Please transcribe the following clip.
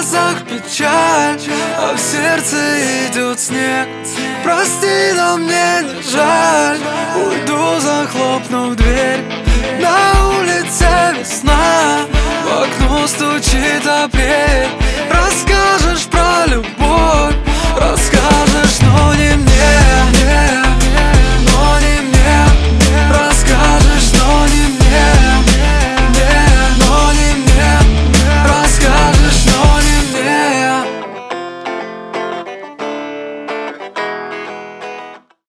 глазах печаль, а в сердце идет снег. Прости, но мне не жаль. Уйду, захлопнув дверь.